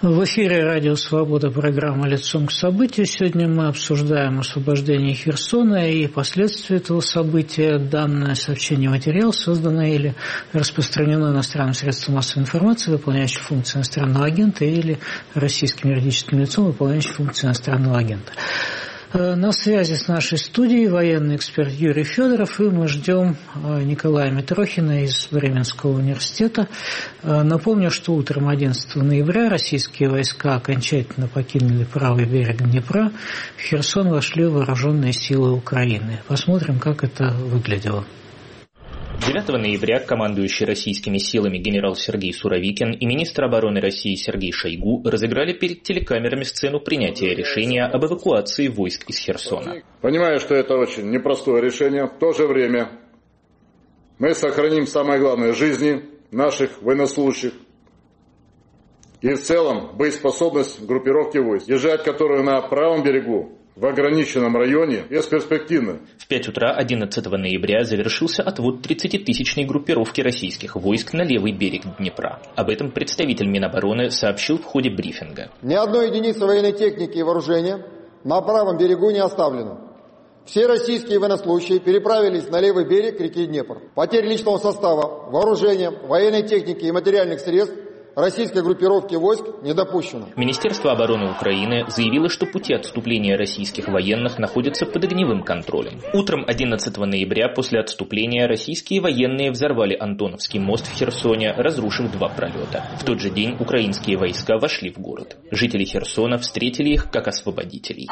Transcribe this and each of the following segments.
В эфире «Радио Свобода», программа «Лицом к событию». Сегодня мы обсуждаем освобождение Херсона и последствия этого события. Данное сообщение материал создано или распространено иностранным средством массовой информации, выполняющим функции иностранного агента, или российским юридическим лицом, выполняющим функции иностранного агента. На связи с нашей студией военный эксперт Юрий Федоров, и мы ждем Николая Митрохина из Бременского университета. Напомню, что утром 11 ноября российские войска окончательно покинули правый берег Днепра. В Херсон вошли вооруженные силы Украины. Посмотрим, как это выглядело. 9 ноября командующий российскими силами генерал Сергей Суровикин и министр обороны России Сергей Шойгу разыграли перед телекамерами сцену принятия решения об эвакуации войск из Херсона. Понимаю, что это очень непростое решение. В то же время мы сохраним самое главное – жизни наших военнослужащих и в целом боеспособность группировки войск, держать которую на правом берегу в ограниченном районе бесперспективно. В 5 утра 11 ноября завершился отвод 30-тысячной группировки российских войск на левый берег Днепра. Об этом представитель Минобороны сообщил в ходе брифинга. Ни одной единицы военной техники и вооружения на правом берегу не оставлено. Все российские военнослужащие переправились на левый берег реки Днепр. Потерь личного состава, вооружения, военной техники и материальных средств российской группировки войск не допущено. Министерство обороны Украины заявило, что пути отступления российских военных находятся под огневым контролем. Утром 11 ноября после отступления российские военные взорвали Антоновский мост в Херсоне, разрушив 2 пролета. В тот же день украинские войска вошли в город. Жители Херсона встретили их как освободителей.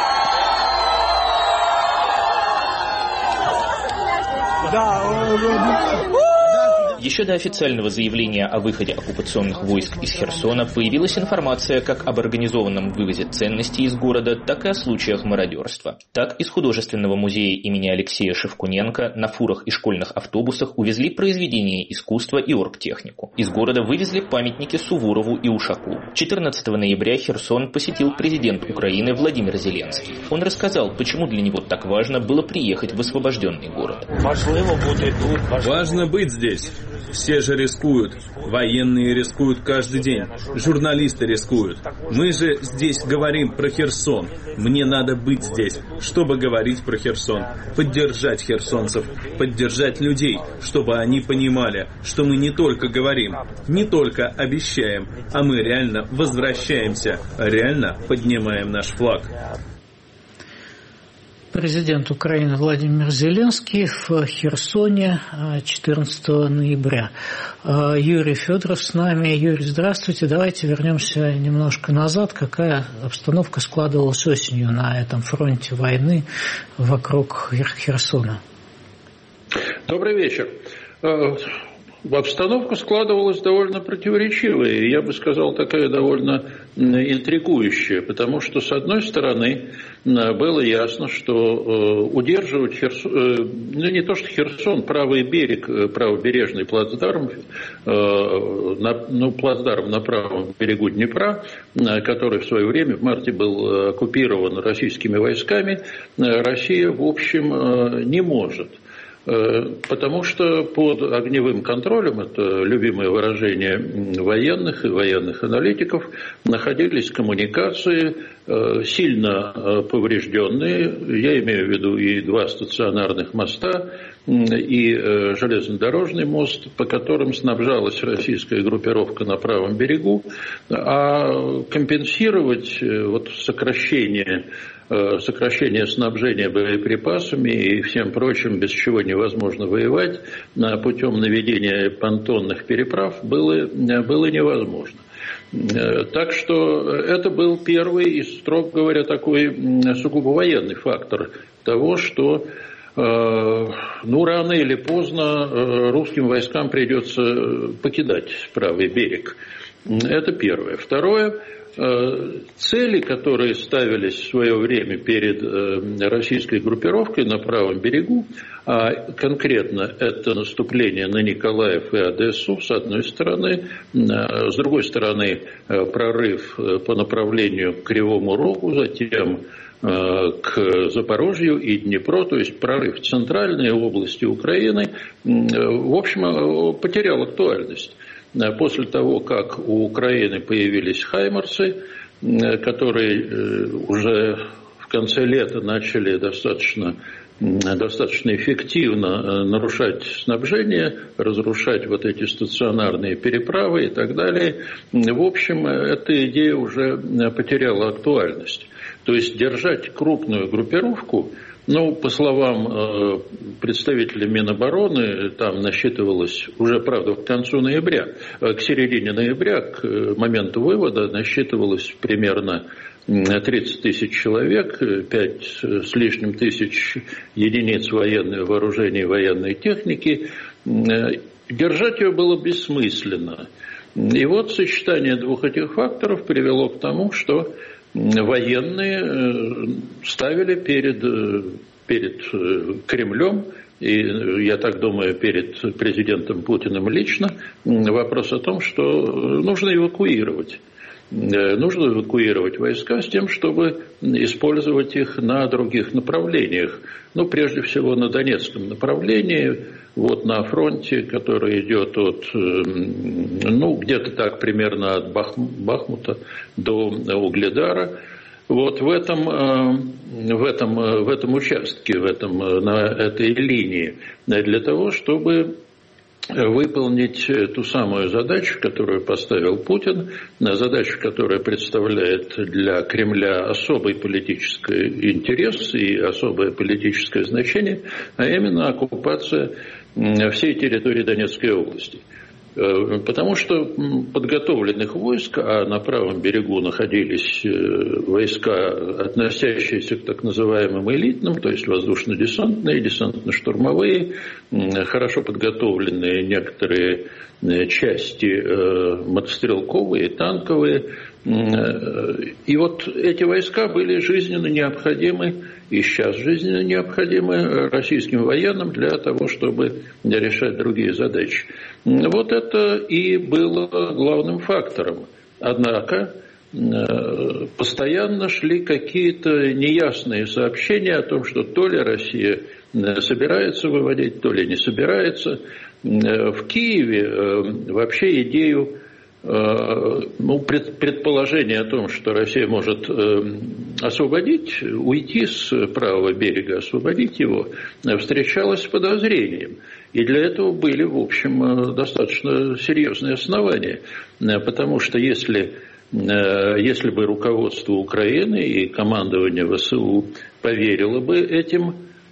Еще до официального заявления о выходе оккупационных войск из Херсона появилась информация как об организованном вывозе ценностей из города, так и о случаях мародерства. Так, из художественного музея имени Алексея Шевкуненко на фурах и школьных автобусах увезли произведения искусства и оргтехнику. Из города вывезли памятники Суворову и Ушаку. 14 ноября Херсон посетил президент Украины Владимир Зеленский. Он рассказал, почему для него так важно было приехать в освобожденный город. Важно быть здесь. Все же рискуют. Военные рискуют каждый день. Журналисты рискуют. Мы же здесь говорим про Херсон. Мне надо быть здесь, чтобы говорить про Херсон. Поддержать херсонцев. Поддержать людей, чтобы они понимали, что мы не только говорим, не только обещаем, а мы реально возвращаемся, реально поднимаем наш флаг. Президент Украины Владимир Зеленский в Херсоне 14 ноября. Юрий Федоров с нами. Юрий, здравствуйте. Давайте вернемся немножко назад. Какая обстановка складывалась осенью на этом фронте войны вокруг Херсона? Добрый вечер. Обстановка складывалась довольно противоречивая, и я бы сказал, такая довольно интригующая, потому что, с одной стороны, было ясно, что удерживать Херсон, не то что Херсон, правый берег, правобережный плацдарм, плацдарм на правом берегу Днепра, который в свое время в марте был оккупирован российскими войсками, Россия, в общем, не может. Потому что под огневым контролем, это любимое выражение военных и военных аналитиков, находились коммуникации, сильно поврежденные, я имею в виду и 2 стационарных моста, и железнодорожный мост, по которым снабжалась российская группировка на правом берегу, а компенсировать сокращение снабжения боеприпасами и всем прочим, без чего невозможно воевать, путем наведения понтонных переправ было невозможно. Так что это был первый и, строго говоря, такой сугубо военный фактор того, что рано или поздно русским войскам придется покидать правый берег. Это первое. Второе. Цели, которые ставились в свое время перед российской группировкой на правом берегу, а конкретно это наступление на Николаев и Одессу, с одной стороны, с другой стороны, прорыв по направлению к Кривому Рогу, затем к Запорожью и Днепру, то есть прорыв в центральные области Украины, в общем, потерял актуальность. после того, как у Украины появились «Хаймарсы», которые уже в конце лета начали достаточно эффективно нарушать снабжение, разрушать вот эти стационарные переправы и так далее. В общем, эта идея уже потеряла актуальность. То есть держать крупную группировку, по словам представителей Минобороны, там насчитывалось уже, правда, к концу ноября, к середине ноября, к моменту вывода насчитывалось примерно 30 тысяч человек, 5 с лишним тысяч единиц военного вооружения и военной техники. Держать ее было бессмысленно. И вот сочетание двух этих факторов привело к тому, что военные ставили перед Кремлем, и, я так думаю, перед президентом Путиным лично, вопрос о том, что нужно эвакуировать. Нужно эвакуировать войска с тем, чтобы использовать их на других направлениях. Прежде всего на Донецком направлении, на фронте, который идет от, где-то так примерно от Бахмута до Угледара. В этом участке, на этой линии, для того, чтобы выполнить ту самую задачу, которую поставил Путин, задачу, которая представляет для Кремля особый политический интерес и особое политическое значение, а именно оккупация всей территории Донецкой области. Потому что подготовленных войск, а на правом берегу находились войска, относящиеся к так называемым элитным, то есть воздушно-десантные, десантно-штурмовые, хорошо подготовленные некоторые части мотострелковые, танковые. И эти войска были жизненно необходимы, и сейчас жизненно необходимы российским военным для того, чтобы решать другие задачи. Это и было главным фактором. Однако постоянно шли какие-то неясные сообщения о том, что то ли Россия собирается выводить, то ли не собирается. В Киеве вообще идею предположение о том, что Россия может освободить, уйти с правого берега, освободить его, встречалось с подозрением. И для этого были, в общем, достаточно серьезные основания. Потому что если бы руководство Украины и командование ВСУ поверило бы этим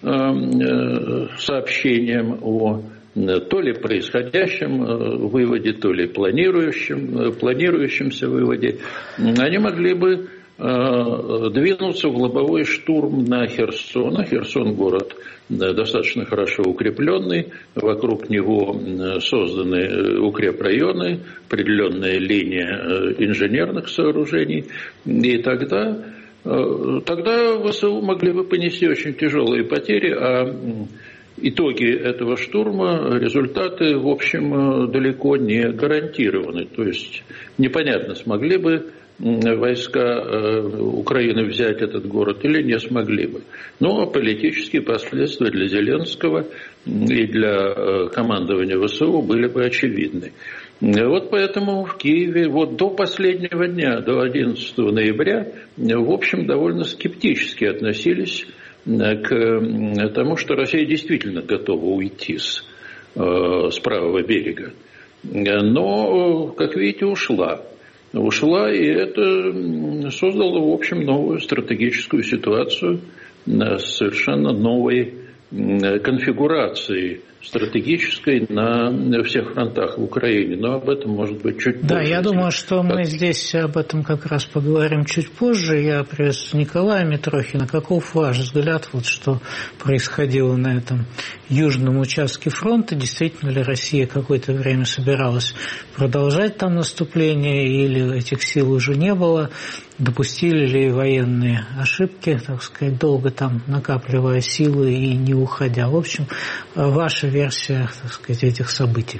сообщениям о то ли происходящем выводе, то ли планирующемся выводе, они могли бы двинуться в лобовой штурм на Херсон. Херсон город достаточно хорошо укрепленный, вокруг него созданы укрепрайоны, определенная линия инженерных сооружений, и тогда ВСУ могли бы понести очень тяжелые потери, а итоги этого штурма, результаты, в общем, далеко не гарантированы. То есть непонятно, смогли бы войска Украины взять этот город или не смогли бы. Но политические последствия для Зеленского и для командования ВСУ были бы очевидны. Поэтому в Киеве до последнего дня, до 11 ноября, в общем, довольно скептически относились к тому, что Россия действительно готова уйти с правого берега. Но, как видите, ушла, и это создало, в общем, новую стратегическую ситуацию с совершенно новой конфигурацией стратегической на всех фронтах в Украине. Но об этом, может быть, чуть позже. Да, я думаю, что мы здесь об этом как раз поговорим чуть позже. Я приветствую Николая Митрохина. Каков ваш взгляд, что происходило на этом южном участке фронта? Действительно ли Россия какое-то время собиралась продолжать там наступление, или этих сил уже не было? Допустили ли военные ошибки, так сказать, долго там накапливая силы и не уходя? В общем, ваша версия, так сказать, этих событий.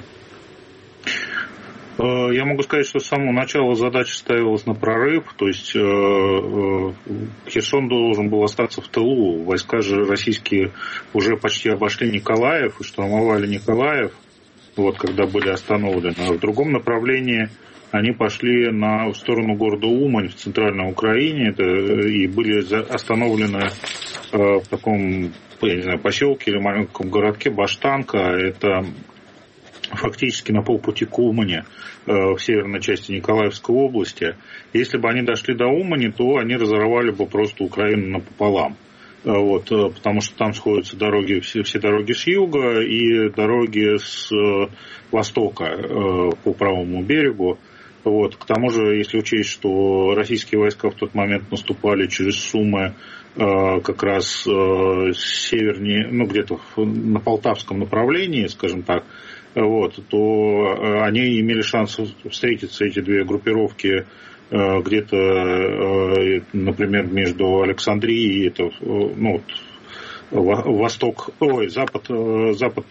Я могу сказать, что с самого начала задача ставилась на прорыв, то есть Херсон должен был остаться в тылу. Войска же российские уже почти обошли Николаев и штурмовали Николаев. вот, когда были остановлены. А в другом направлении они пошли в сторону города Умань в центральной Украине и были остановлены в таком, я не знаю, поселке или маленьком городке Баштанка. Это фактически на полпути к Умани, в северной части Николаевской области. Если бы они дошли до Умани, то они разорвали бы просто Украину напополам. Вот, потому что там сходятся дороги, все дороги с юга и дороги с востока по правому берегу. Вот. К тому же, если учесть, что российские войска в тот момент наступали через Сумы как раз севернее, где-то на Полтавском направлении, скажем так, вот, то они имели шанс встретиться, эти две группировки, где-то, например, между Александрией и запад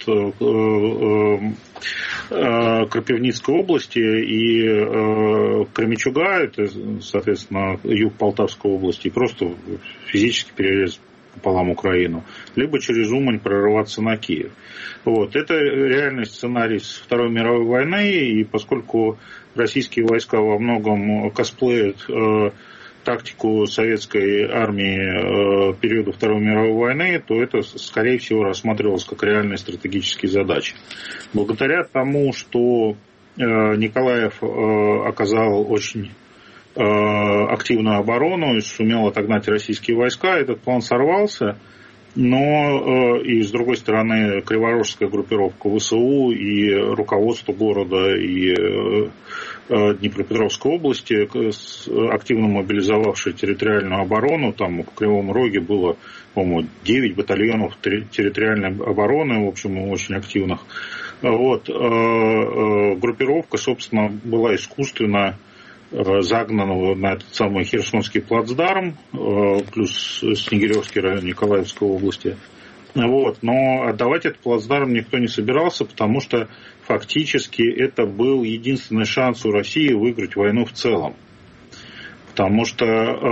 Крапивницкой области и Кременчуга, это, соответственно, юг Полтавской области, и просто физически перерезать пополам Украину, либо через Умань прорываться на Киев. Вот. Это реальный сценарий с Второй мировой войны, и поскольку российские войска во многом косплеят тактику советской армии периода Второй мировой войны, то это, скорее всего, рассматривалось как реальные стратегические задачи. Благодаря тому, что Николаев оказал очень активную оборону и сумел отогнать российские войска, этот план сорвался, но и с другой стороны криворожская группировка ВСУ и руководство города и Днепропетровской области, активно мобилизовавшие территориальную оборону, там в Кривом Роге было, по-моему, 9 батальонов территориальной обороны, в общем, очень активных. Вот. Группировка, собственно, была искусственно загнана на этот самый Херсонский плацдарм, плюс Снегиревский район Николаевской области. Вот. Но отдавать этот плацдарм никто не собирался, потому что фактически это был единственный шанс у России выиграть войну в целом. Потому что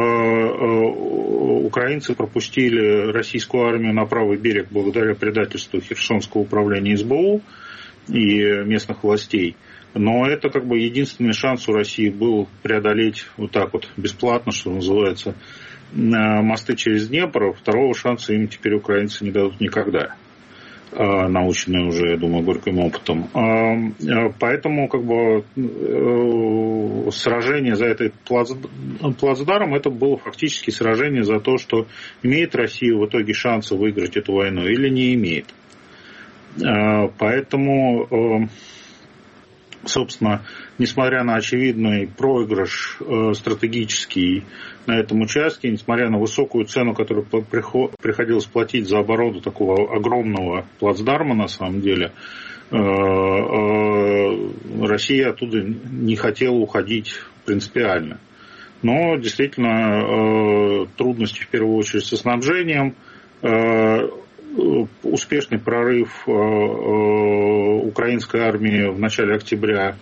украинцы пропустили российскую армию на правый берег благодаря предательству Херсонского управления СБУ и местных властей. Но это как бы единственный шанс у России был преодолеть вот так вот бесплатно, что называется, мосты через Днепр. Второго шанса им теперь украинцы не дадут никогда, наученные уже, я думаю, горьким опытом. Поэтому как бы сражение за этот плацдарм, это было фактически сражение за то, что имеет Россия в итоге шансы выиграть эту войну или не имеет. Поэтому, собственно, несмотря на очевидный проигрыш стратегический на этом участке, несмотря на высокую цену, которую приходилось платить за оборону такого огромного плацдарма, на самом деле, Россия оттуда не хотела уходить принципиально. Но действительно трудности в первую очередь со снабжением, успешный прорыв украинской армии в начале октября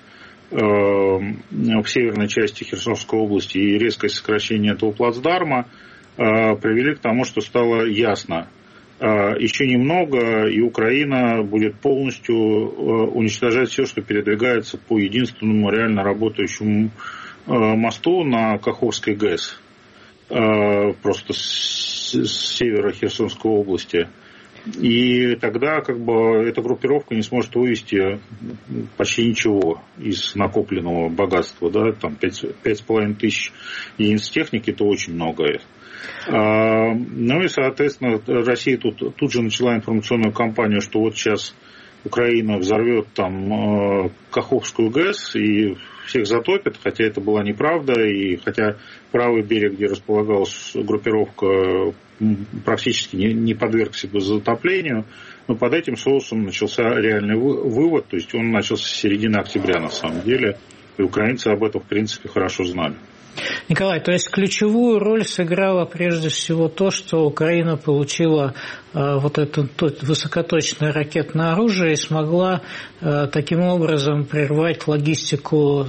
в северной части Херсонской области и резкое сокращение этого плацдарма привели к тому, что стало ясно: еще немного, и Украина будет полностью уничтожать все, что передвигается по единственному реально работающему мосту на Каховской ГЭС, просто с севера Херсонской области. И тогда как бы эта группировка не сможет вывести почти ничего из накопленного богатства. Да? Там 5,5 тысяч единиц техники – это очень много. Ну и, соответственно, Россия тут же начала информационную кампанию, что вот сейчас Украина взорвет там Каховскую ГЭС и всех затопит, хотя это была неправда, и хотя правый берег, где располагалась группировка, практически не подвергся бы затоплению, но под этим соусом начался реальный вывод, то есть он начался с середины октября на самом деле, и украинцы об этом в принципе хорошо знали. Николай, то есть ключевую роль сыграло прежде всего то, что Украина получила вот это высокоточное ракетное оружие и смогла таким образом прервать логистику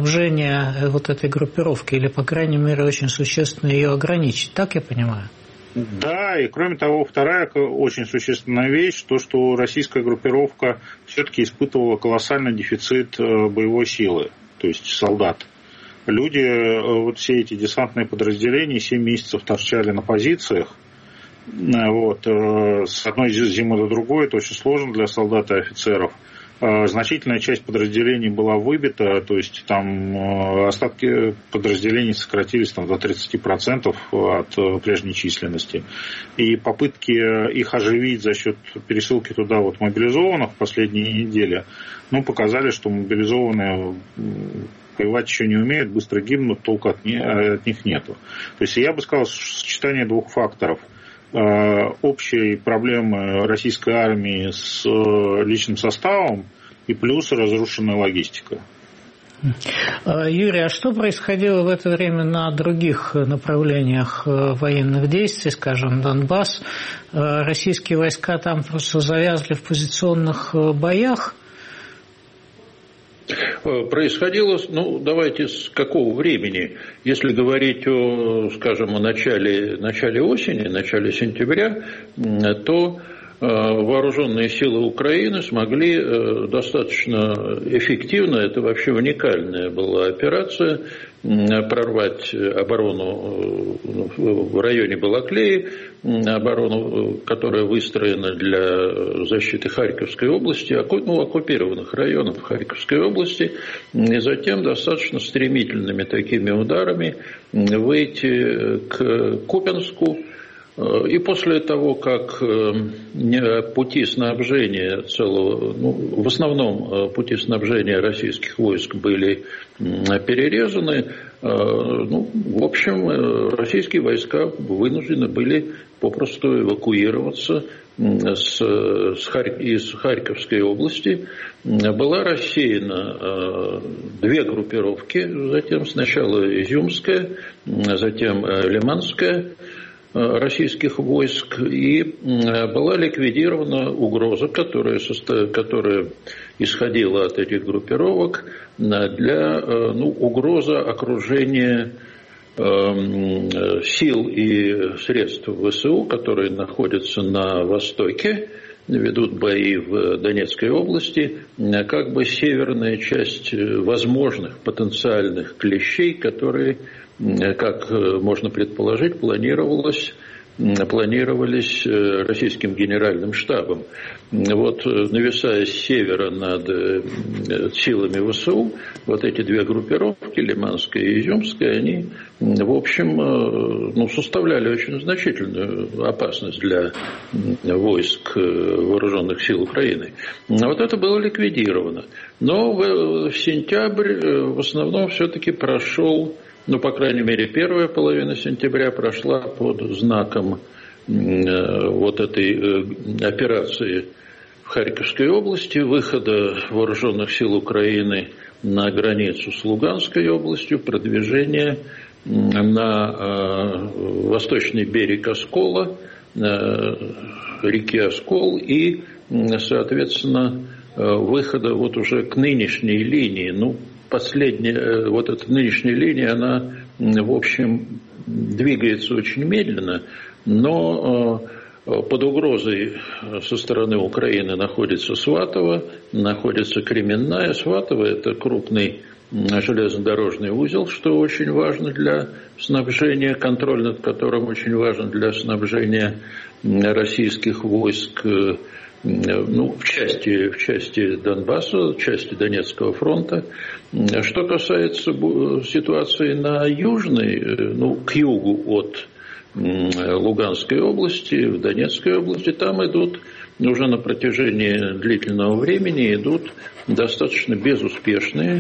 снабжения вот этой группировки, или, по крайней мере, очень существенно ее ограничить. Так я понимаю? Да, и кроме того, вторая очень существенная вещь, то, что российская группировка все-таки испытывала колоссальный дефицит боевой силы, то есть солдат. Люди, вот все эти десантные подразделения 7 месяцев торчали на позициях. Вот, с одной зимы до другой, это очень сложно для солдат и офицеров. Значительная часть подразделений была выбита, то есть там остатки подразделений сократились там, до 30% от прежней численности. И попытки их оживить за счет пересылки туда вот мобилизованных в последние недели, показали, что мобилизованные воевать еще не умеют, быстро гибнут, толку от них нету. То есть я бы сказал, сочетание двух факторов. Общей проблемы российской армии с личным составом и плюс разрушенная логистика. Юрий, а что происходило в это время на других направлениях военных действий, скажем, Донбасс? Российские войска там просто завязли в позиционных боях? Происходило, давайте с какого времени? Если говорить о, скажем, о начале осени, начале сентября, то вооруженные силы Украины смогли достаточно эффективно, это вообще уникальная была операция, прорвать оборону в районе Балаклеи, оборону, которая выстроена для защиты Харьковской области, оккупированных районов Харьковской области, и затем достаточно стремительными такими ударами выйти к Купянску. И после того, как пути снабжения в основном пути снабжения российских войск были перерезаны, в общем, российские войска вынуждены были попросту эвакуироваться из Харьковской области. Была рассеяна две группировки, затем сначала Изюмская, затем Лиманская, российских войск, и была ликвидирована угроза, которая исходила от этих группировок, угроза окружения сил и средств ВСУ, которые находятся на востоке, ведут бои в Донецкой области, как бы северная часть возможных потенциальных клещей, которые, как можно предположить, планировались российским генеральным штабом. Вот, нависая с севера над силами ВСУ, вот эти две группировки, Лиманская и Изюмская, они, в общем, составляли очень значительную опасность для войск вооруженных сил Украины. Вот это было ликвидировано. Но в сентябрь в основном все-таки прошел, по крайней мере, первая половина сентября прошла под знаком вот этой операции в Харьковской области, выхода вооруженных сил Украины на границу с Луганской областью, продвижения на восточный берег Оскола, реки Оскол и, соответственно, выхода вот уже к нынешней линии. Последняя, вот эта нынешняя линия, она, в общем, двигается очень медленно, но под угрозой со стороны Украины находится Сватово, находится Кременная. Сватово – это крупный железнодорожный узел, что очень важно для снабжения, контроль над которым очень важен для снабжения российских войск, в части Донбасса, в части Донецкого фронта. Что касается ситуации на южной, к югу от Луганской области, в Донецкой области, там идут уже на протяжении длительного времени достаточно безуспешные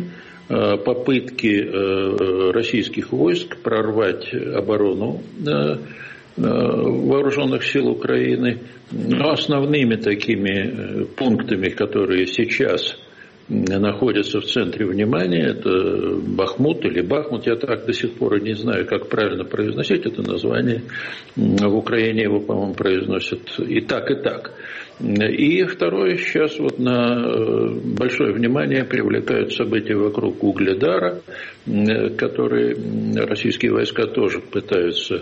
попытки российских войск прорвать оборону вооруженных сил Украины. Но основными такими пунктами, которые сейчас находится в центре внимания. Это Бахмут или Бахмут. Я так до сих пор и не знаю, как правильно произносить это название. В Украине его, по-моему, произносят и так, и так. И второе, сейчас вот на большое внимание привлекают события вокруг Угледара, которые российские войска тоже пытаются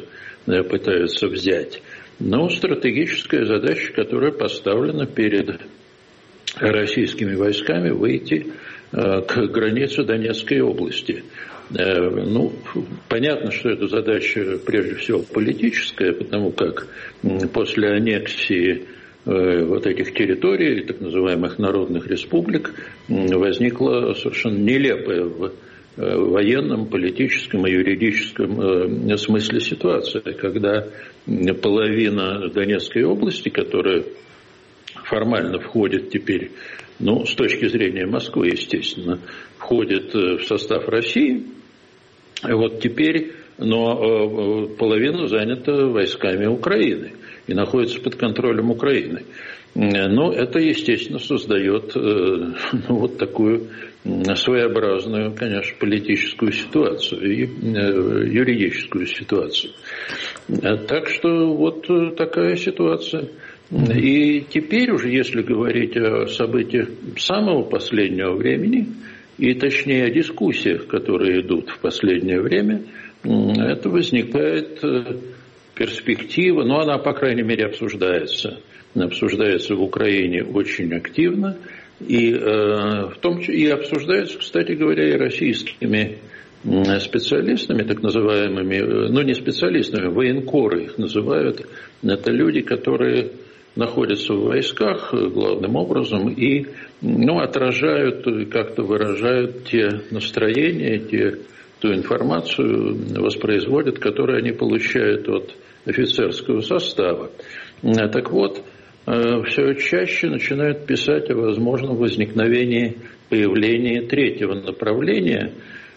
взять. Но стратегическая задача, которая поставлена перед российскими войсками, выйти к границе Донецкой области. Ну, понятно, что эта задача прежде всего политическая, потому как после аннексии вот этих территорий, так называемых народных республик, возникла совершенно нелепая в военном, политическом и юридическом смысле ситуация, когда половина Донецкой области, которая формально входит теперь, ну, с точки зрения Москвы, естественно, входит в состав России, вот теперь, но половина занята войсками Украины и находится под контролем Украины. Но это, естественно, создает вот такую своеобразную, конечно, политическую ситуацию и юридическую ситуацию. Так что вот такая ситуация. И теперь уже, если говорить о событиях самого последнего времени, и точнее о дискуссиях, которые идут в последнее время, это возникает перспектива, но она, по крайней мере, обсуждается в Украине очень активно, и обсуждается, кстати говоря, и российскими специалистами, так называемыми, ну не специалистами, военкоры их называют, это люди, которые находятся в войсках главным образом и отражают, как-то выражают те настроения, ту информацию воспроизводят, которую они получают от офицерского состава. Так вот, все чаще начинают писать о возможном возникновении, появлении третьего направления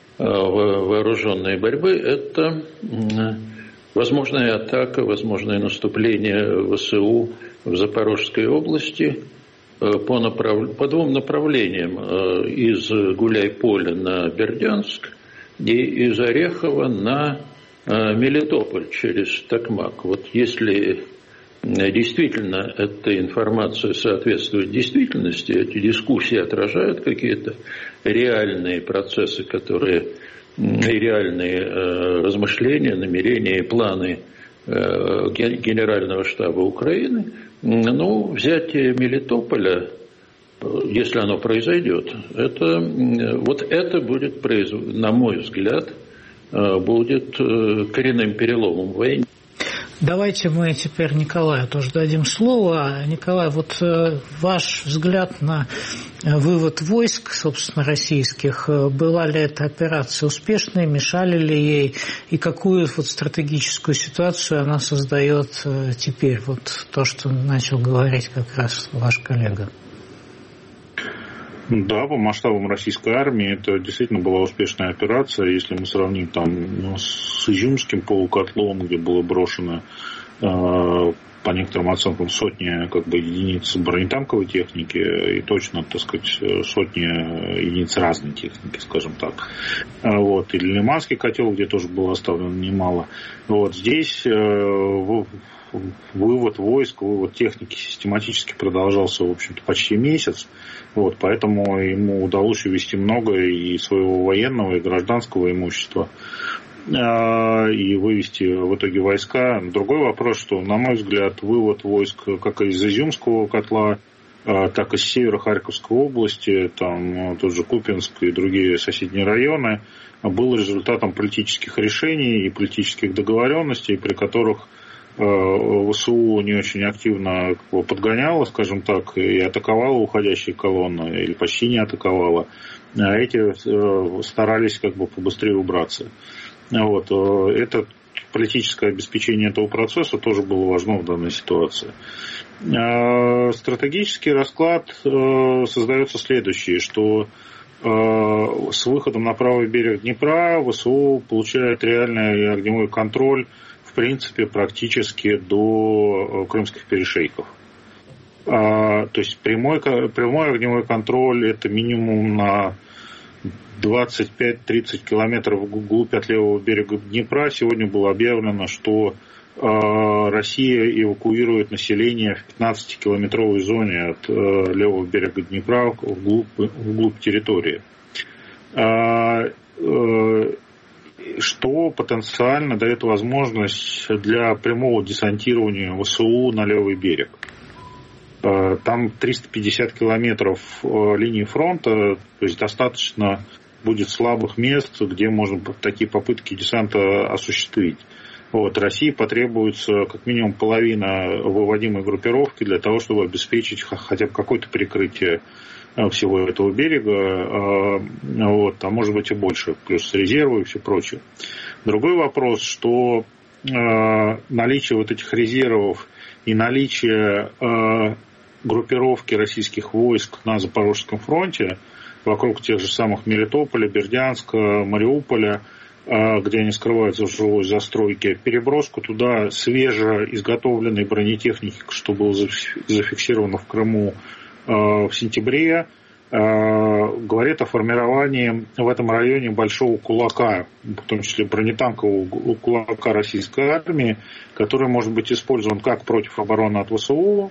вооруженной борьбы. Это возможная атака, возможное наступление ВСУ в Запорожской области по двум направлениям: из Гуляйполя на Бердянск и из Орехова на Мелитополь через Токмак. Вот если действительно эта информация соответствует действительности, эти дискуссии отражают какие-то реальные процессы, реальные размышления, намерения и планы Генерального штаба Украины, взятие Мелитополя, если оно произойдет, это будет, на мой взгляд, будет коренным переломом в войне. Давайте мы теперь Николаю тоже дадим слово. Николай, вот ваш взгляд на вывод войск, собственно, российских, была ли эта операция успешной, мешали ли ей, и какую вот стратегическую ситуацию она создает теперь, вот то, что начал говорить как раз ваш коллега? Да, по масштабам российской армии это действительно была успешная операция. Если мы сравним с Изюмским полукотлом, где было брошено по некоторым оценкам сотни единиц бронетанковой техники и точно, сотни единиц разной техники, скажем так. Или Лиманский котел, где тоже было оставлено немало. Здесь вывод войск, вывод техники систематически продолжался, в общем-то, почти месяц. Поэтому ему удалось увезти много и своего военного, и гражданского имущества, и вывести в итоге войска. Другой вопрос, что, на мой взгляд, вывод войск как из Изюмского котла, так и с севера Харьковской области, тот же Купинск и другие соседние районы, был результатом политических решений и политических договоренностей, при которых ВСУ не очень активно подгоняла, скажем так, и атаковала уходящие колонны, или почти не атаковала, а эти старались побыстрее убраться. Это политическое обеспечение этого процесса тоже было важно в данной ситуации. Стратегический расклад создается следующий, что с выходом на правый берег Днепра ВСУ получает реальный огневой контроль в принципе практически до крымских перешейков. То есть прямой огневой контроль – это минимум на 25-30 километров вглубь от левого берега Днепра. Сегодня было объявлено, что Россия эвакуирует население в 15-километровой зоне от левого берега Днепра вглубь территории. Что потенциально дает возможность для прямого десантирования ВСУ на левый берег. Там 350 километров линии фронта, то есть достаточно будет слабых мест, где можно такие попытки десанта осуществить. России потребуется как минимум половина выводимой группировки для того, чтобы обеспечить хотя бы какое-то прикрытие всего этого берега, а может быть и больше, плюс резервы и все прочее. Другой вопрос, что наличие вот этих резервов и наличие группировки российских войск на Запорожском фронте вокруг тех же самых Мелитополя, Бердянска, Мариуполя, где они скрываются в жилой застройке, переброску туда свежеизготовленной бронетехники, что было зафиксировано в Крыму в сентябре, говорит о формировании в этом районе большого кулака, в том числе бронетанкового кулака российской армии, который может быть использован как против обороны от ВСУ,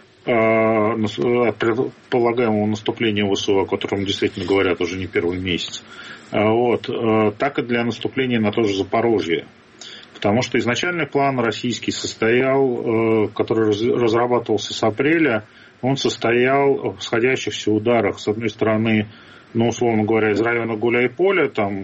от предполагаемого наступления ВСУ, о котором действительно говорят уже не первый месяц, так и для наступления на то же Запорожье. Потому что изначальный план российский состоял, который разрабатывался с апреля, он состоял в сходящихся ударах, с одной стороны, условно говоря, из района Гуляй-Поля, там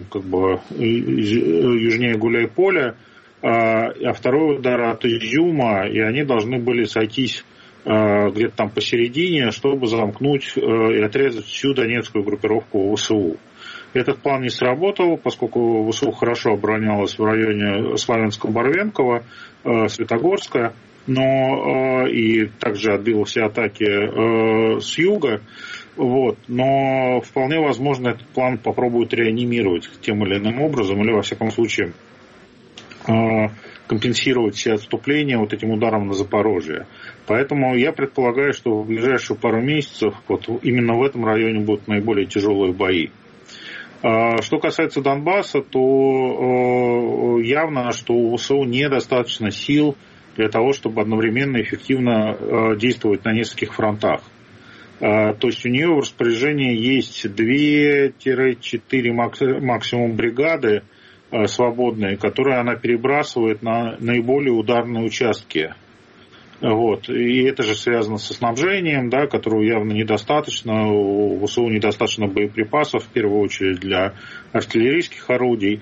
южнее Гуляй-Поля, а второй удар от Изюма, и они должны были сойтись где-то там посередине, чтобы замкнуть и отрезать всю донецкую группировку ВСУ. Этот план не сработал, поскольку ВСУ хорошо оборонялась в районе Славянска-Барвенкова, Светогорска, но и также отбила все атаки с юга. Но вполне возможно этот план попробуют реанимировать тем или иным образом, или во всяком случае компенсировать все отступления этим ударом на Запорожье. Поэтому я предполагаю, что в ближайшие пару месяцев именно в этом районе будут наиболее тяжелые бои. Что касается Донбасса, то явно, что у ВСУ недостаточно сил для того, чтобы одновременно эффективно действовать на нескольких фронтах. То есть у нее в распоряжении есть 2-4 максимум бригады свободные, которые она перебрасывает на наиболее ударные участки. И это же связано со снабжением, которого явно недостаточно. У ВСУ недостаточно боеприпасов, в первую очередь для артиллерийских орудий.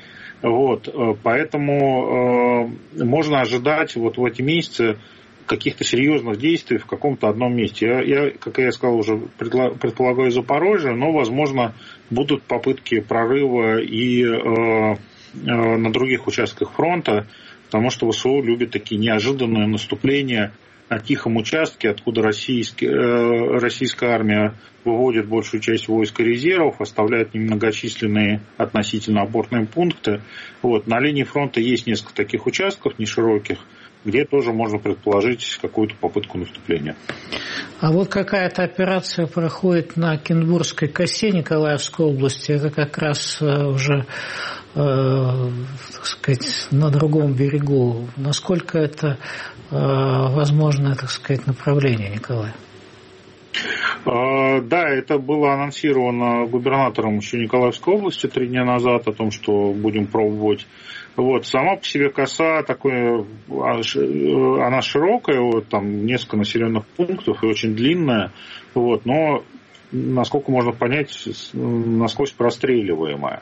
Поэтому можно ожидать в эти месяцы каких-то серьезных действий в каком-то одном месте. Я, как я сказал, уже предполагаю Запорожье, но, возможно, будут попытки прорыва и на других участках фронта, потому что ВСУ любит такие неожиданные наступления на тихом участке, откуда российская армия выводит большую часть войск и резервов, оставляет немногочисленные относительно опорные пункты. На линии фронта есть несколько таких участков нешироких, где тоже можно предположить какую-то попытку наступления. А какая-то операция проходит на Кенбургской косе Николаевской области. Это как раз уже, на другом берегу. Насколько это возможное, направление, Николай? Да, это было анонсировано губернатором еще Николаевской области 3 дня назад о том, что будем пробовать. Сама по себе коса она широкая, там несколько населенных пунктов и очень длинная, но, насколько можно понять, насквозь простреливаемая.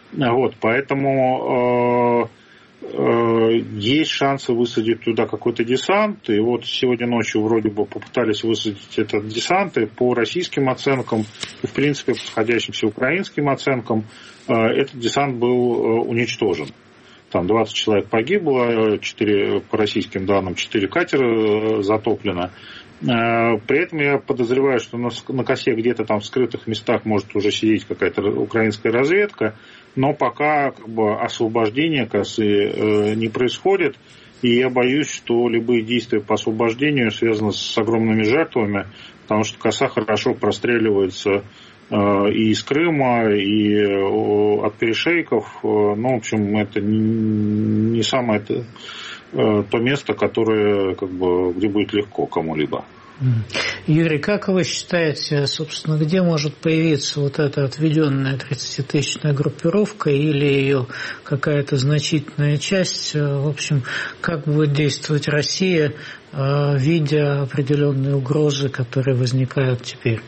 Поэтому есть шансы высадить туда какой-то десант, и сегодня ночью вроде бы попытались высадить этот десант, и по российским оценкам, и в принципе по сходящимся украинским оценкам, этот десант был уничтожен. там 20 человек погибло, 4, по российским данным, 4 катера затоплено. При этом я подозреваю, что на косе где-то там в скрытых местах может уже сидеть какая-то украинская разведка, но пока как бы освобождение косы не происходит, и я боюсь, что любые действия по освобождению связаны с огромными жертвами, потому что коса хорошо простреливается и из Крыма, и от перешейков. Ну, в общем, это не самое то место, которое, как бы, где будет легко кому-либо. Юрий, как вы считаете, собственно, где может появиться вот эта отведенная 30-тысячная группировка или ее какая-то значительная часть? В общем, как будет действовать Россия, видя определенные угрозы, которые возникают теперь?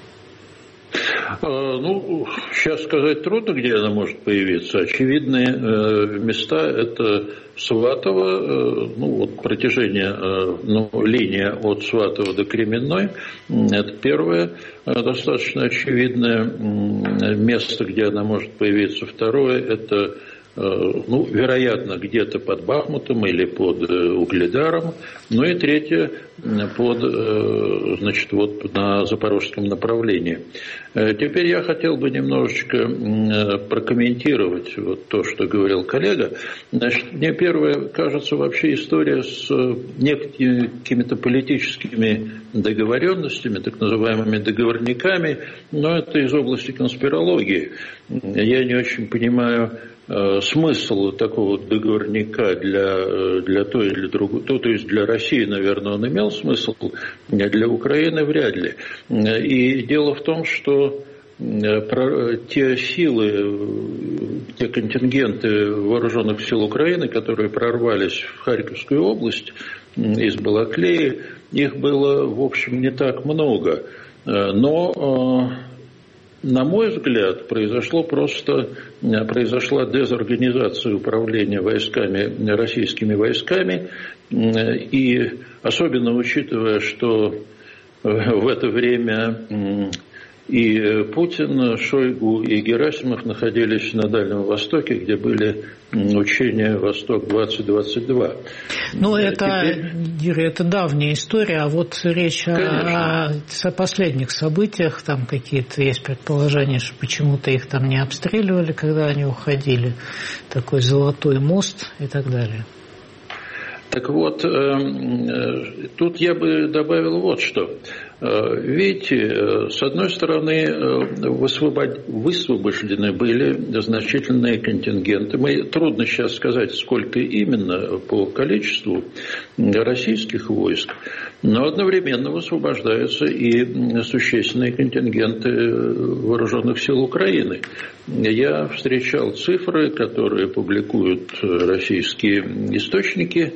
Ну, сейчас сказать трудно, где она может появиться. Очевидные места – это Сватово, ну, вот протяжение, линия от Сватова до Кременной. Это первое достаточно очевидное место, где она может появиться. Второе – это, вероятно, где-то под Бахмутом или под Угледаром. Ну и третье на запорожском направлении. Теперь я хотел бы немножечко прокомментировать вот то, что говорил коллега. Значит, мне первое кажется вообще история с некими-то политическими договоренностями, так называемыми договорниками, но это из области конспирологии. Я не очень понимаю смысл такого договорника для той или другой, то есть для России, наверное, он имел смысл, для Украины вряд ли. И дело в том, что те силы, те контингенты вооруженных сил Украины, которые прорвались в Харьковскую область из Балаклеи, их было, в общем, не так много. Но на мой взгляд, произошла дезорганизация управления российскими войсками, и особенно учитывая, что в это время и Путин, Шойгу и Герасимов находились на Дальнем Востоке, где были учения «Восток-2022». Ну, Юрий, это давняя история, а вот речь о последних событиях, там какие-то есть предположения, что почему-то их там не обстреливали, когда они уходили, такой золотой мост и так далее. Так вот, тут я бы добавил вот что. Видите, с одной стороны, высвобождены были значительные контингенты. Трудно сейчас сказать, сколько именно по количеству российских войск, но одновременно высвобождаются и существенные контингенты вооруженных сил Украины. Я встречал цифры, которые публикуют российские источники,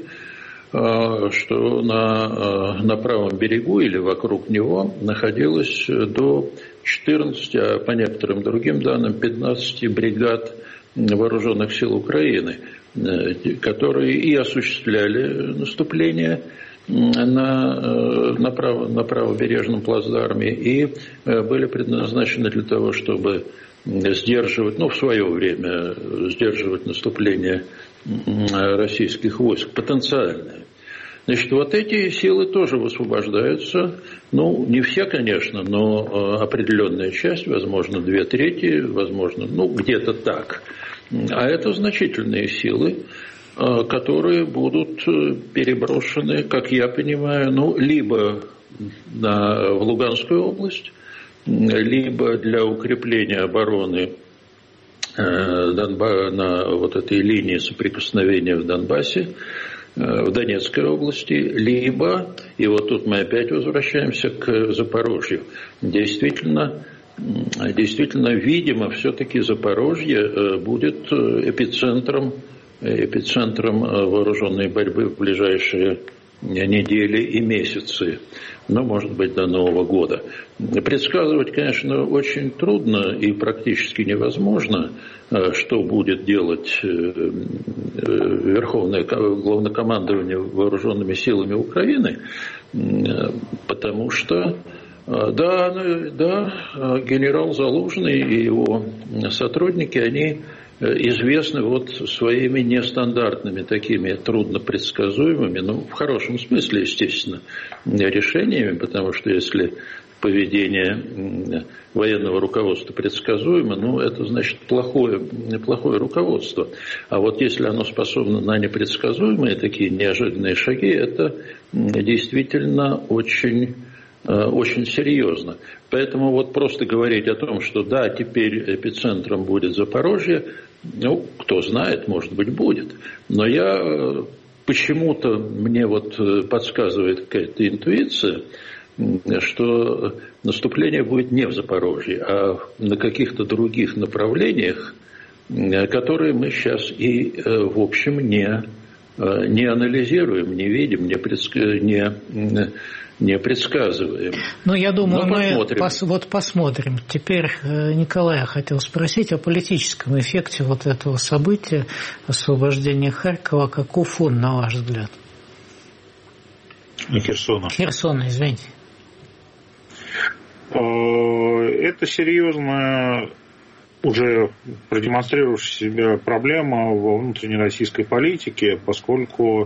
что на правом берегу или вокруг него находилось до 14, а по некоторым другим данным 15 бригад вооруженных сил Украины, которые и осуществляли наступление на правобережном плацдарме и были предназначены для того, чтобы сдерживать, в свое время сдерживать наступление российских войск, потенциальное. Значит, вот эти силы тоже высвобождаются, не все, конечно, но определенная часть, возможно, 2/3, возможно, где-то так. А это значительные силы, которые будут переброшены, как я понимаю, либо в Луганскую область, либо для укрепления обороны на вот этой линии соприкосновения в Донбассе, в Донецкой области, либо, и вот тут мы опять возвращаемся к Запорожью, действительно, видимо, все-таки Запорожье будет эпицентром вооруженной борьбы в ближайшие недели и месяцы, может быть, до Нового года. Предсказывать, конечно, очень трудно и практически невозможно, что будет делать Верховное Главнокомандование вооруженными силами Украины, потому что, генерал Залужный и его сотрудники, они известны вот своими нестандартными, такими труднопредсказуемыми, ну, в хорошем смысле, естественно, решениями, потому что если поведение военного руководства предсказуемо, ну, это значит плохое руководство. А вот если оно способно на непредсказуемые такие неожиданные шаги, это действительно очень серьезно. Поэтому вот просто говорить о том, что да, теперь эпицентром будет Запорожье, ну, кто знает, может быть, будет. Но почему-то мне вот подсказывает какая-то интуиция, что наступление будет не в Запорожье, а на каких-то других направлениях, которые мы сейчас и, в общем, не анализируем, не видим, не предсказываем. Ну, я думаю, мы посмотрим. Теперь Николая хотел спросить о политическом эффекте вот этого события, освобождения Харькова. Каков он, на ваш взгляд? Херсона, извините. Это серьезная, уже продемонстрировавшая себя проблема во внутренней российской политике, поскольку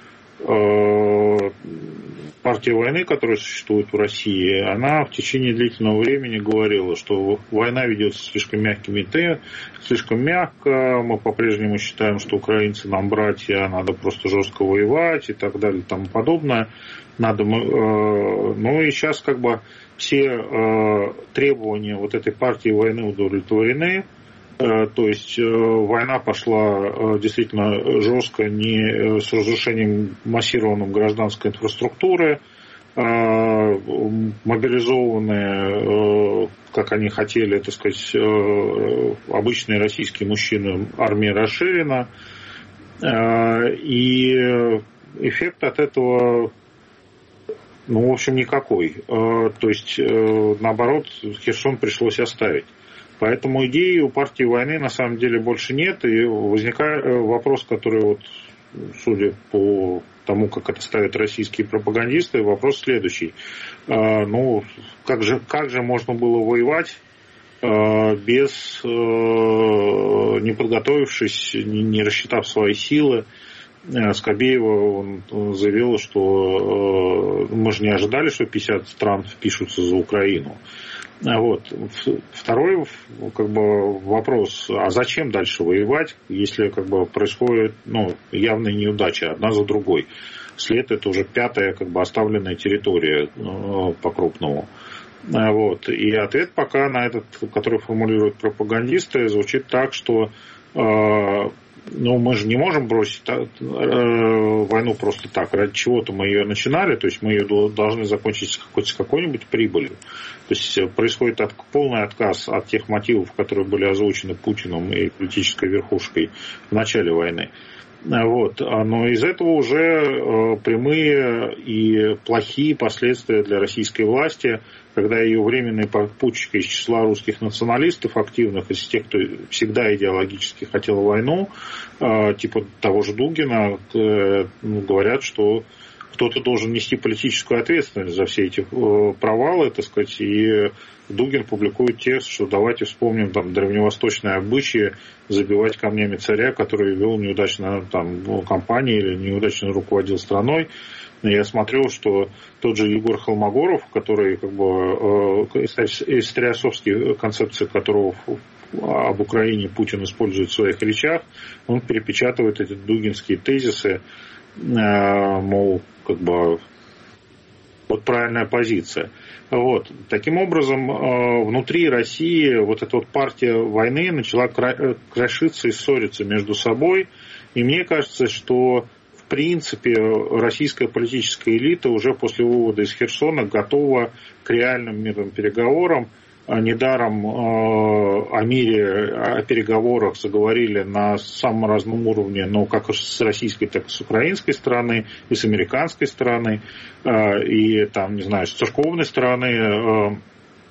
партия войны, которая существует в России, она в течение длительного времени говорила, что война ведется слишком слишком мягко, мы по-прежнему считаем, что украинцы нам братья, надо просто жестко воевать и так далее и тому подобное. Ну и сейчас как бы все требования вот этой партии войны удовлетворены. То есть война пошла действительно жестко, не с разрушением массированным гражданской инфраструктуры, мобилизованные, как они хотели, так сказать, обычные российские мужчины, армия расширена, и эффект от этого, ну, в общем, никакой. То есть, наоборот, Херсон пришлось оставить. Поэтому идеи у партии войны на самом деле больше нет, и возникает вопрос, который вот, судя по тому, как это ставят российские пропагандисты, вопрос следующий. Ну, как же можно было воевать не подготовившись, не рассчитав свои силы? Скобеева заявила, что мы же не ожидали, что 50 стран впишутся за Украину. Вот. Второй вопрос, а зачем дальше воевать, если происходит явная неудача одна за другой. След это уже 5-я оставленная территория по-крупному. Вот. И ответ пока на этот, который формулируют пропагандисты, звучит так, что мы же не можем бросить войну просто так. Ради чего-то мы ее начинали, то есть мы ее должны закончить с какой-нибудь прибылью. То есть происходит полный отказ от тех мотивов, которые были озвучены Путиным и политической верхушкой в начале войны. Вот. Но из этого уже прямые и плохие последствия для российской власти, когда ее временные попутчики из числа русских националистов активных, из тех, кто всегда идеологически хотел войну, типа того же Дугина, говорят, что кто-то должен нести политическую ответственность за все эти провалы, так сказать, и Дугин публикует текст, что давайте вспомним древневосточные обычаи забивать камнями царя, который вел неудачно кампанию или неудачно руководил страной. Я смотрел, что тот же Егор Холмогоров, который историосовские концепции которого об Украине Путин использует в своих речах, он перепечатывает эти дугинские тезисы, мол, вот правильная позиция. Вот. Таким образом, внутри России вот эта вот партия войны начала крошиться и ссориться между собой. И мне кажется, что в принципе российская политическая элита уже после вывода из Херсона готова к реальным мирным переговорам. Недаром о мире, о переговорах заговорили на самом разном уровне, как с российской, так и с украинской стороны, и с американской стороны, и с церковной стороны.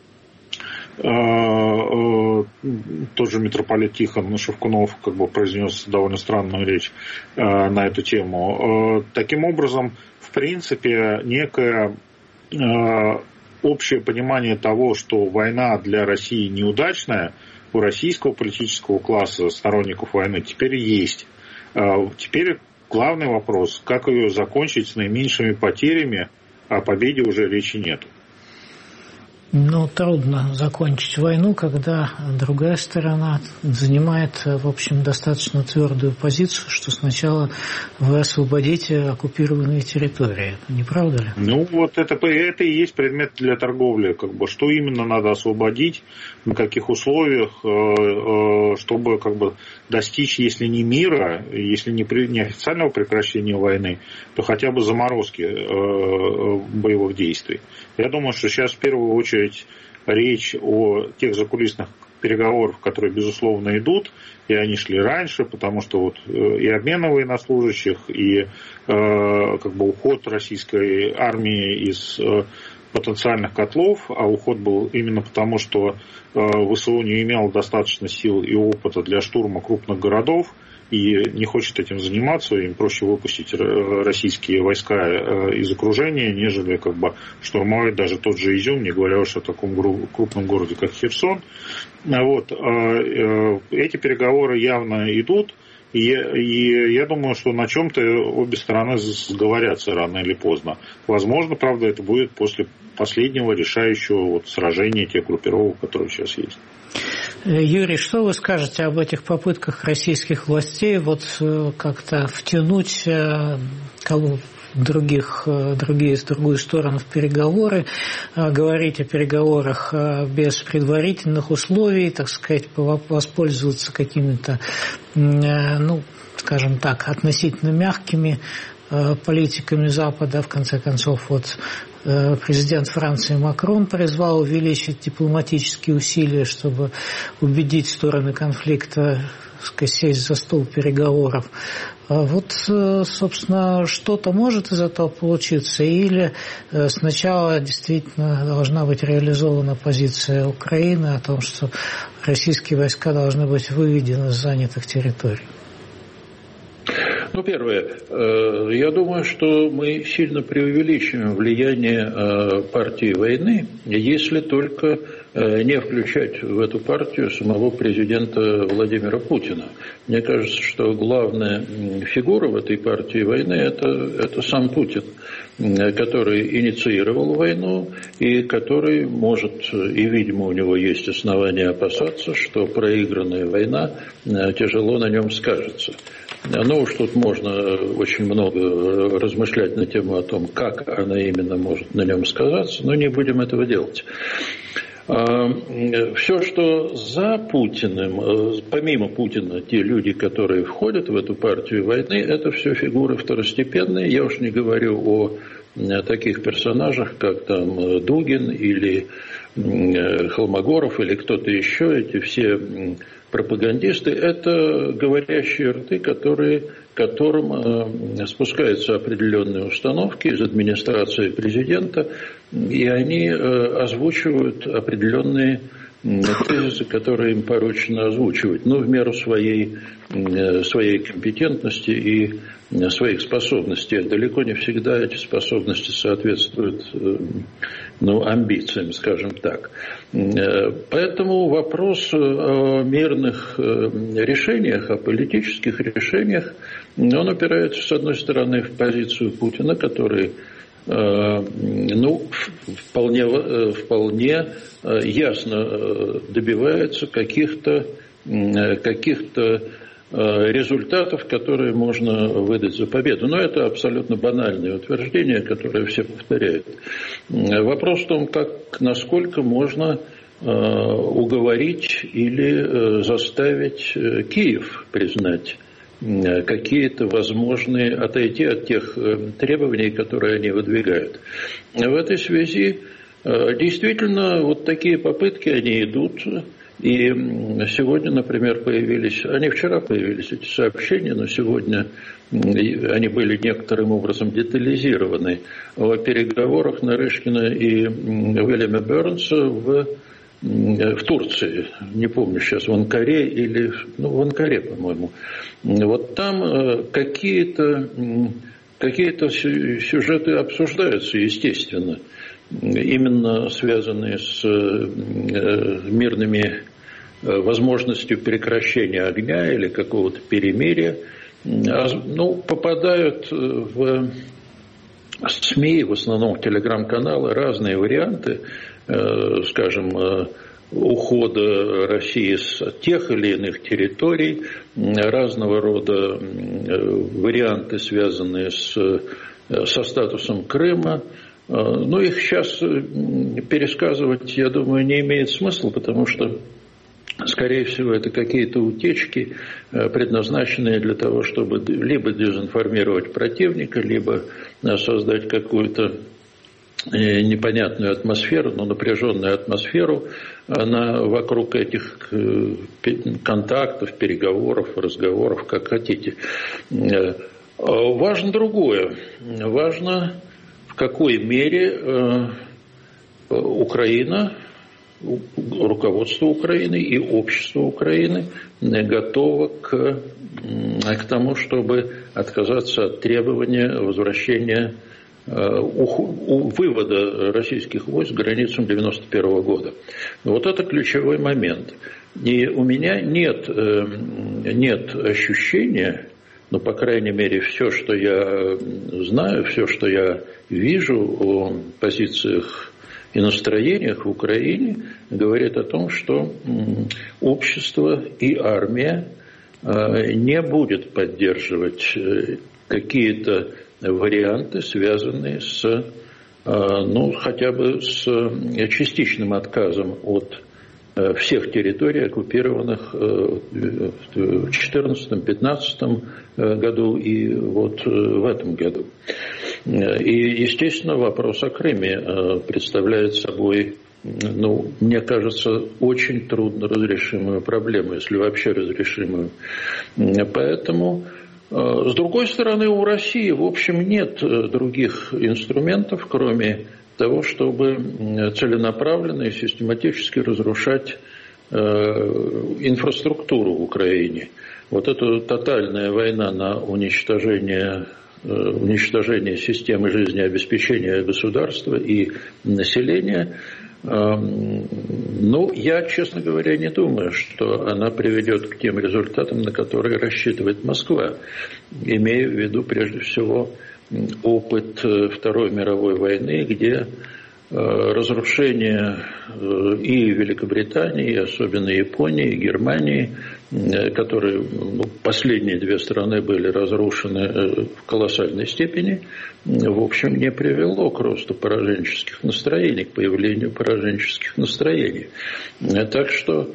Тот же митрополит Тихон Шевкунов произнес довольно странную речь на эту тему. Таким образом, в принципе, некое общее понимание того, что война для России неудачная, у российского политического класса сторонников войны теперь есть. Теперь главный вопрос, как ее закончить с наименьшими потерями, о победе уже речи нет. Ну, трудно закончить войну, когда другая сторона занимает, в общем, достаточно твердую позицию, что сначала вы освободите оккупированные территории. Не правда ли? Ну, вот это и есть предмет для торговли. Как бы, что именно надо освободить, на каких условиях, чтобы как бы достичь, если не мира, если не официального прекращения войны, то хотя бы заморозки боевых действий. Я думаю, что сейчас в первую очередь речь о тех закулисных переговорах, которые, безусловно, идут, и они шли раньше, потому что вот и обмен военнослужащих, и как бы уход российской армии из потенциальных котлов, а уход был именно потому, что ВСУ не имел достаточно сил и опыта для штурма крупных городов, и не хочет этим заниматься, им проще выпустить российские войска из окружения, нежели как бы штурмовать даже тот же Изюм, не говоря уж о таком крупном городе, как Херсон. Вот. Эти переговоры явно идут, и я думаю, что на чем-то обе стороны сговорятся рано или поздно. Возможно, правда, это будет после последнего решающего сражения тех группировок, которые сейчас есть. Юрий, что вы скажете об этих попытках российских властей как-то втянуть другую сторону в переговоры, говорить о переговорах без предварительных условий, так сказать, воспользоваться какими-то, скажем так, относительно мягкими политиками Запада? В конце концов, президент Франции Макрон призвал увеличить дипломатические усилия, чтобы убедить стороны конфликта сесть за стол переговоров. Собственно, что-то может из этого получиться, или сначала действительно должна быть реализована позиция Украины о том, что российские войска должны быть выведены с занятых территорий? Первое. Я думаю, что мы сильно преувеличиваем влияние партии войны, если только не включать в эту партию самого президента Владимира Путина. Мне кажется, что главная фигура в этой партии войны – это сам Путин, который инициировал войну и который может, и, видимо, у него есть основания опасаться, что проигранная война тяжело на нем скажется. Уж тут можно очень много размышлять на тему о том, как она именно может на нем сказаться, но не будем этого делать. Все, что за Путиным, помимо Путина, те люди, которые входят в эту партию войны, это все фигуры второстепенные. Я уж не говорю о таких персонажах, как там Дугин или Холмогоров или кто-то еще. Эти все пропагандисты – это говорящие рты, которым спускаются определенные установки из администрации президента, и они озвучивают определенные тезисы, которые им поручено озвучивать, в меру своей компетентности и своих способностей. Далеко не всегда эти способности соответствуют амбициям, скажем так. Поэтому вопрос о мирных решениях, о политических решениях, он опирается, с одной стороны, в позицию Путина, который вполне ясно добивается каких-то результатов, насколько можно выдать за победу. Но это абсолютно банальное утверждение, которое все повторяют. Вопрос в том, насколько можно уговорить или заставить Киев признать какие-то возможные, отойти от тех требований, которые они выдвигают. В этой связи действительно такие попытки, они идут. И сегодня, например, вчера появились эти сообщения, но сегодня они были некоторым образом детализированы о переговорах Нарышкина и Уильяма Бернса в Турции, не помню сейчас, в Анкаре или, в Анкаре, по-моему. Там какие-то сюжеты обсуждаются, естественно, именно связанные с мирными возможностью прекращения огня или какого-то перемирия, попадают в СМИ, в основном телеграм-каналы, разные варианты, скажем, ухода России с тех или иных территорий, разного рода варианты, связанные со статусом Крыма. Но их сейчас пересказывать, я думаю, не имеет смысла, потому что, скорее всего, это какие-то утечки, предназначенные для того, чтобы либо дезинформировать противника, либо создать какую-то непонятную атмосферу, но напряженную атмосферу вокруг этих контактов, переговоров, разговоров, как хотите. Важно другое. Важно, в какой мере Украина, руководство Украины и общество Украины готово к тому, чтобы отказаться от требования возвращения, вывода российских войск к границам 1991 года. Вот это ключевой момент. И у меня нет ощущения, по крайней мере, все, что я знаю, все, что я вижу о позициях и настроениях в Украине, говорит о том, что общество и армия не будет поддерживать какие-то варианты, связанные хотя бы с частичным отказом от всех территорий, оккупированных в 2014-2015 году и вот в этом году. И, естественно, вопрос о Крыме представляет собой, мне кажется, очень трудно разрешимую проблему, если вообще разрешимую. Поэтому, с другой стороны, у России, в общем, нет других инструментов, кроме того, чтобы целенаправленно и систематически разрушать инфраструктуру в Украине. Вот эта тотальная война на уничтожение системы жизнеобеспечения государства и населения, я, честно говоря, не думаю, что она приведет к тем результатам, на которые рассчитывает Москва, имея в виду, прежде всего, опыт Второй мировой войны, где разрушение и Великобритании, и особенно Японии, и Германии, которые, последние две страны были разрушены в колоссальной степени, в общем, не привело к росту пораженческих настроений, к появлению пораженческих настроений. Так что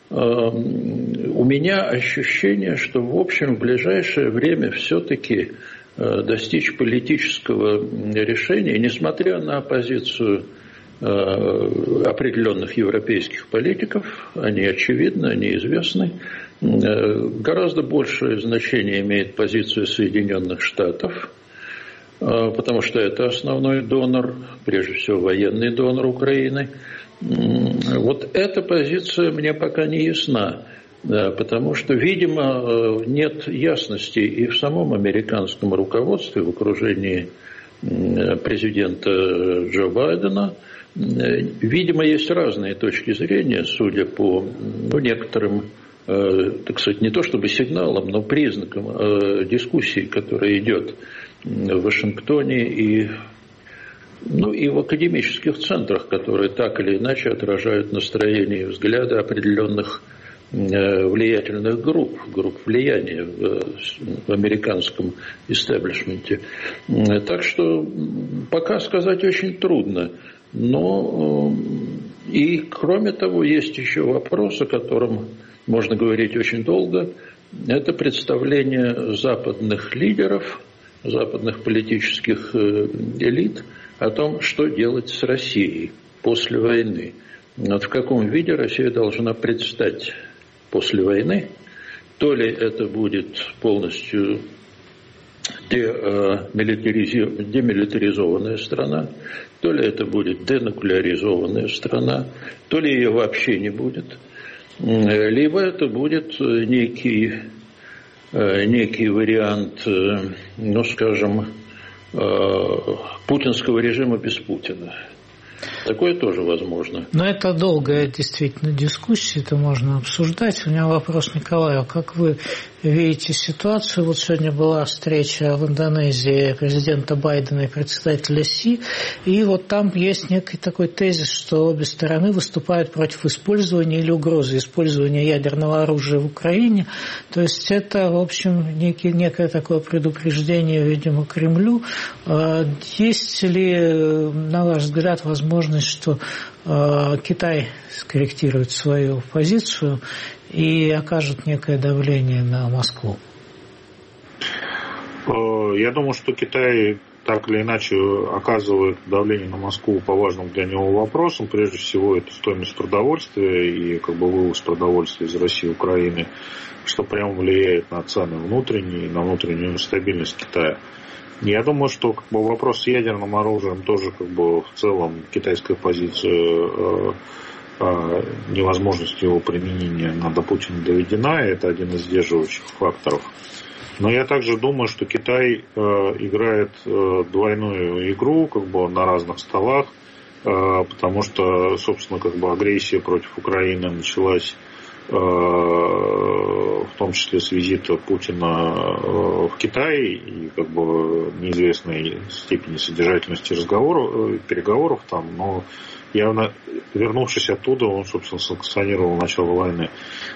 у меня ощущение, что, в общем, в ближайшее время все-таки достичь политического решения, несмотря на позицию определенных европейских политиков, они очевидны, они известны, гораздо большее значение имеет позиция Соединенных Штатов, потому что это основной донор, прежде всего военный донор Украины. Вот эта позиция мне пока не ясна. Потому что, видимо, нет ясности и в самом американском руководстве, в окружении президента Джо Байдена. Видимо, есть разные точки зрения, судя по некоторым, так сказать, не то чтобы сигналам, но признакам дискуссии, которая идет в Вашингтоне и в академических центрах, которые так или иначе отражают настроение и взгляды определенных влиятельных групп влияния в американском истеблишменте. Так что пока сказать очень трудно. Но и кроме того, есть еще вопрос, о котором можно говорить очень долго. Это представление западных лидеров, западных политических элит о том, что делать с Россией после войны. Вот в каком виде Россия должна предстать после войны, то ли это будет полностью демилитаризованная страна, то ли это будет денуклеаризованная страна, то ли ее вообще не будет, либо это будет некий вариант, скажем, путинского режима без Путина. Такое тоже возможно. Но это долгая действительно дискуссия, это можно обсуждать. У меня вопрос Николаю. Как вы видите ситуацию? Вот сегодня была встреча в Индонезии президента Байдена и председателя Си, и вот там есть некий такой тезис, что обе стороны выступают против использования или угрозы использования ядерного оружия в Украине. То есть это, в общем, некое такое предупреждение, видимо, Кремлю. Есть ли, на ваш взгляд, возможность, что Китай скорректирует свою позицию и окажет некое давление на Москву? Я думаю, что Китай так или иначе оказывает давление на Москву по важным для него вопросам. Прежде всего, это стоимость продовольствия и вывоз продовольствия из России и Украины, что прямо влияет на цены внутренние, на внутреннюю стабильность Китая. Я думаю, что вопрос с ядерным оружием тоже в целом китайская позиция невозможности его применения на Путина доведена, и это один из сдерживающих факторов. Но я также думаю, что Китай играет двойную игру на разных столах, потому что, собственно, агрессия против Украины началась в том числе с визита Путина в Китай и неизвестной степени содержательности переговоров там, но явно вернувшись оттуда, он, собственно, санкционировал начало войны.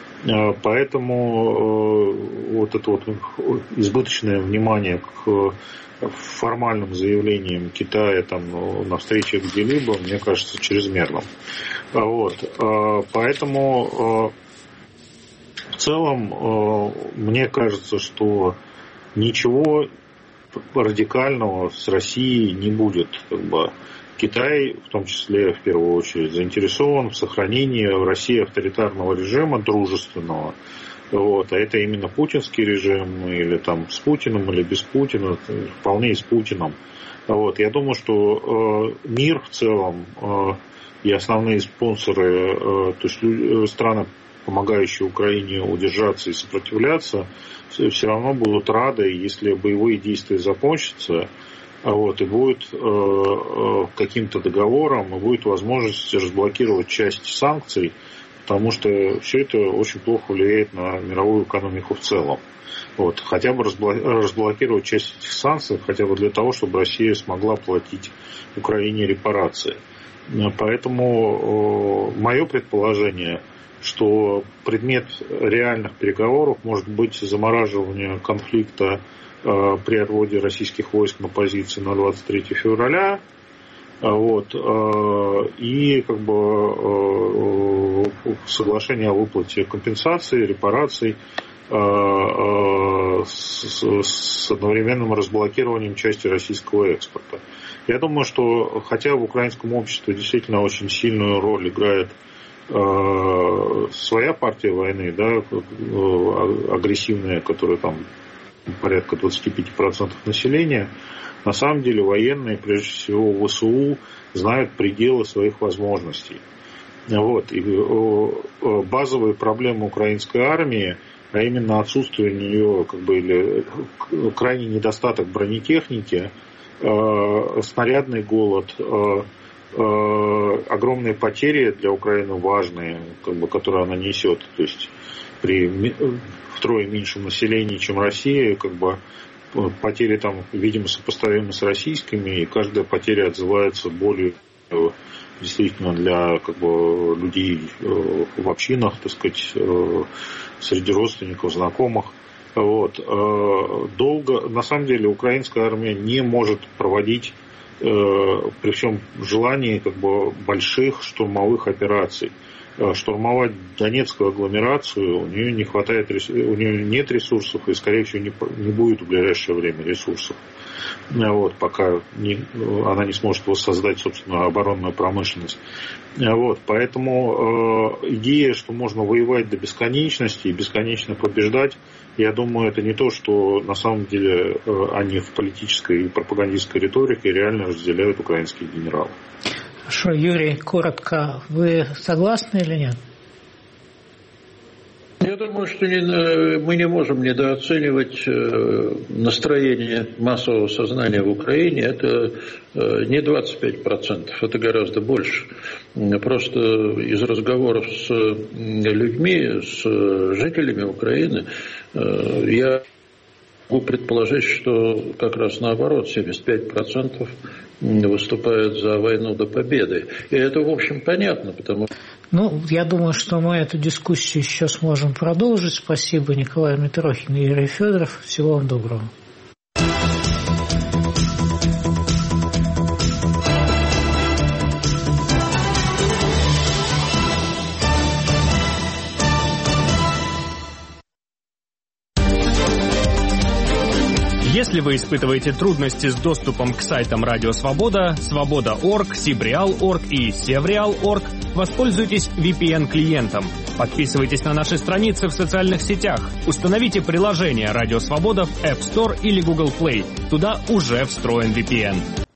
Поэтому вот это избыточное внимание к формальным заявлениям Китая на встрече где-либо, мне кажется, чрезмерным. Поэтому в целом мне кажется, что ничего радикального с Россией не будет. Китай, в том числе, в первую очередь, заинтересован в сохранении в России авторитарного режима, дружественного. А это именно путинский режим, или с Путиным, или без Путина, вполне и с Путиным. Я думаю, что мир в целом и основные спонсоры, то есть страны, помогающие Украине удержаться и сопротивляться, все равно будут рады, если боевые действия закончатся, и будет каким-то договором, и будет возможность разблокировать часть санкций, потому что все это очень плохо влияет на мировую экономику в целом. Хотя бы разблокировать часть этих санкций, хотя бы для того, чтобы Россия смогла платить Украине репарации. Поэтому мое предположение, что предмет реальных переговоров может быть замораживание конфликта при отводе российских войск на позиции на 23 февраля, и соглашение о выплате компенсации, репараций с одновременным разблокированием части российского экспорта. Я думаю, что хотя в украинском обществе действительно очень сильную роль играет своя партия войны, агрессивная, которая порядка 25% населения, на самом деле военные, прежде всего ВСУ, знают пределы своих возможностей. И базовые проблемы украинской армии, а именно отсутствие у нее или крайний недостаток бронетехники, снарядный голод, огромные потери для Украины важные, которые она несет, то есть при втрое меньшем населении, чем Россия, потери видимо, сопоставимы с российскими, и каждая потеря отзывается болью действительно для людей в общинах, среди родственников, знакомых. Долго, на самом деле, украинская армия не может проводить при всем желании больших штурмовых операций. Штурмовать Донецкую агломерацию у нее не хватает, у нее нет ресурсов и, скорее всего, не будет в ближайшее время ресурсов. Пока она не сможет воссоздать собственную оборонную промышленность. Поэтому идея, что можно воевать до бесконечности и бесконечно побеждать, я думаю, это не то, что на самом деле они в политической и пропагандистской риторике реально разделяют украинские генералы. Хорошо, Юрий, коротко, вы согласны или нет? Я думаю, что мы не можем недооценивать настроение массового сознания в Украине. Это не 25%, это гораздо больше. Просто из разговоров с людьми, с жителями Украины, я могу предположить, что как раз наоборот, 75% выступают за войну до победы. И это, в общем, понятно, потому что... Я думаю, что мы эту дискуссию еще сможем продолжить. Спасибо, Николай Митрохин и Юрий Федоров. Всего вам доброго. Если вы испытываете трудности с доступом к сайтам Радио Свобода, Свобода.орг, Сибреал.орг и Севреал.орг, воспользуйтесь VPN-клиентом. Подписывайтесь на наши страницы в социальных сетях. Установите приложение Радио Свобода в App Store или Google Play. Туда уже встроен VPN.